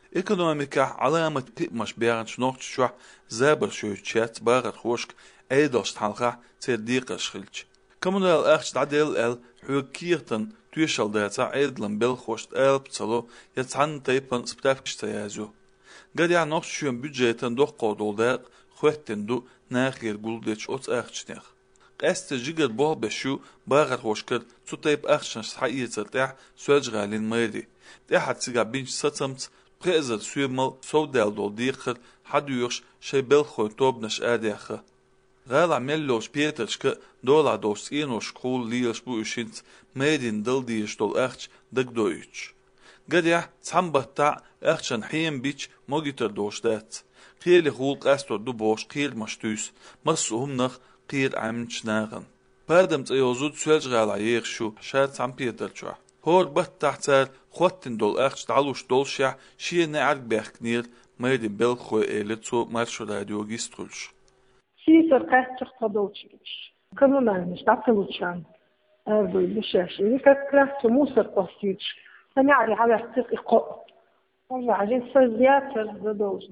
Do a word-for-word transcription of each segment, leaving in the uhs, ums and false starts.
Economica علامة مش بيعنش نوع شو زابر شو تشات باغر خوشك ايدوش حلقة تصديق شخلش كمان الأخش تعديل ال حوكيرتن تويشل داتا ايدلن بالخوش ال بتصلو يتعن تيبن سبتافكش تيازو قد يعني نوع شو بيجيتن دوخ قودول داق خوتن دو ناخير قولدش اوت اخشنيخ قاست جيجر بوه بشو باغر خوشكر تو تيب اخشنش حقيقة تلتاح سوالج غالين ميدي تاحت سيغا بينش ستمت بريزر سويمل سودال دول ديخر حدوش شي بالخوي توبنش آديخر غال عملوش بيترشك دولا دوس إينوش كول ليش بو إشينت ميدين دل ديش دول أخش دك دويتش قد يح تحنبتا أخشن حيم بيش موجيتر دوش دات قيل خولق أستو دو بوش قيل مشتوس مرسوهم نخ قيل عمنش ناغن باردمت ايوزود سوالج غال عييخ شو شاد عم بيترشوح هور بات تحتار خواتن دول أخش تعلوش دول شع شي نعرق بيخكنير ميدين بالخوي إيلتسو مارشو راديو جيسترولش سيسر قاستر تدوتشيش كانوا مش تعطلوشان أرضي بشاش إذا كانت موسر قاستيش سمعني على احتق إقاء أرجع عجين سيزياتر زدوزنا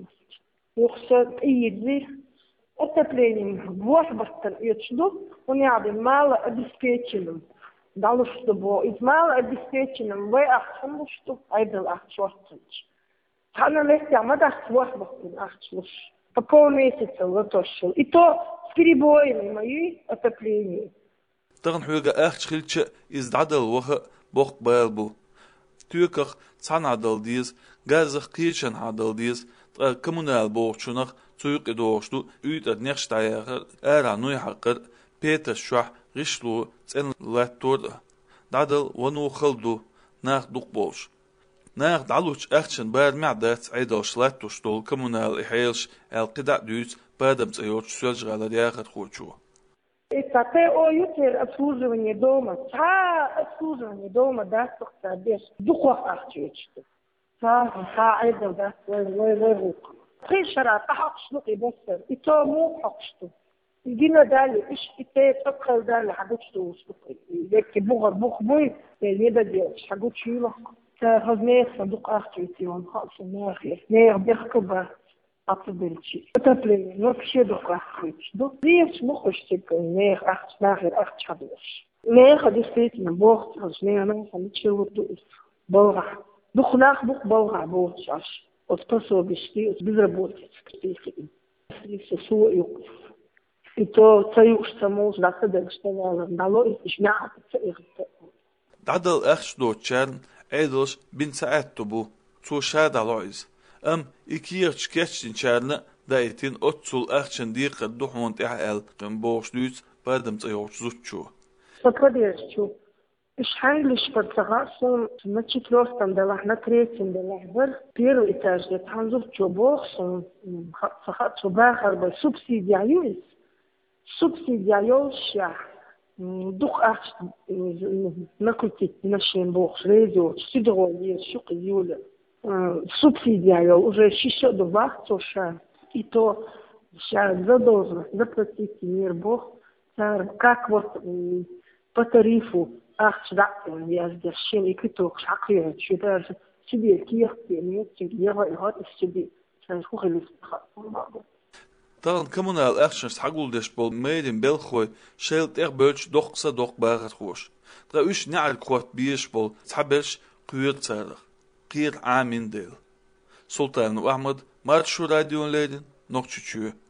يخسر إيدي التبليني بواح بطل يتشدو ونعدي مال أدسكيتشنم دالوش دبو إذ مال أدسكيتشنم وي أحسن لشتو أيضا أحسن وحتنش أنا ليس عمد أحسن واح بطل أحسن لش по полмесяца затошил. И то с перебоями мои отопления. تغن حوجة أخش خلتش إزدعدل وخ بوخ بالبو تيوكخ تسعن عدل ديز غازخ قيشن عدل ديز كمونال بوخشنخ تيوك إدوشتو يوت أدنيخش تعيغر آرع نوي حقر بيتر شوح غشلو تسن لاتور دعدل ونو خلدو ناخ دوق بوش ناخ دعلوش أخشن بار معدات عيدوش لاتوش دول كمونال إحيلش القدع دوت بادم تأيوش سوالج غالا دياخر خوشو Это о ютер обслуживание дома. Та обслуживание дома да сохта без духов ахчечто. Та та айда да вой вой вой рук. Пришара тахшну и и то му хакшту. Идина дали иш ите токал дали хагучту уступи. Леки бугар бух бой не да делать хагучило. Та размер сандук ахчети он хакш нахи. Не бехкоба. Отберчи. Отопление. Вообще духа хрич. Дух здесь мухош типа не ах нахер ах чадуш. Не действительно Бог не она ничего тут. Бога. Дух нах дух Бога Бог чаш. От способности безработицы критики. Все свой. И то союз само знакомый что надо дало и шмя. دعدل أخش دو تشارن أيدوش بين ساعات تبو تو شاد علويز أم إكير تشكيتشن شارنا دايتين أتصل أخشن ديق الدوحون تحقل قنبوش دوت بادم تيوش زوتشو Соответственно, Ишхайлиш подсагасом, на четвертом делах, на третьем делах, первый этаж, где танзур чобохсом, сахатсу бахарба, субсидиаюсь, субсидиаюся, дух ах, накрутить нашим бог, резиот, сидроли, щука юля, субсидиаю, уже шестьсот два, соша, и то сейчас задолжено заплатить мир бог, как вот по тарифу, ах, сюда, я сдержал, и кто шакует, что даже себе кирки, нет, я вот себе, сейчас кухали. Тагын коммунал акшнс хагулдеш бол мейдин белхой шелт эр бөлч дохса дох багат хош. Дра үш наал кот биеш бол табеш куйр царх. Кир амин дел. Султан Ахмад маршу радион ледин нохчучу.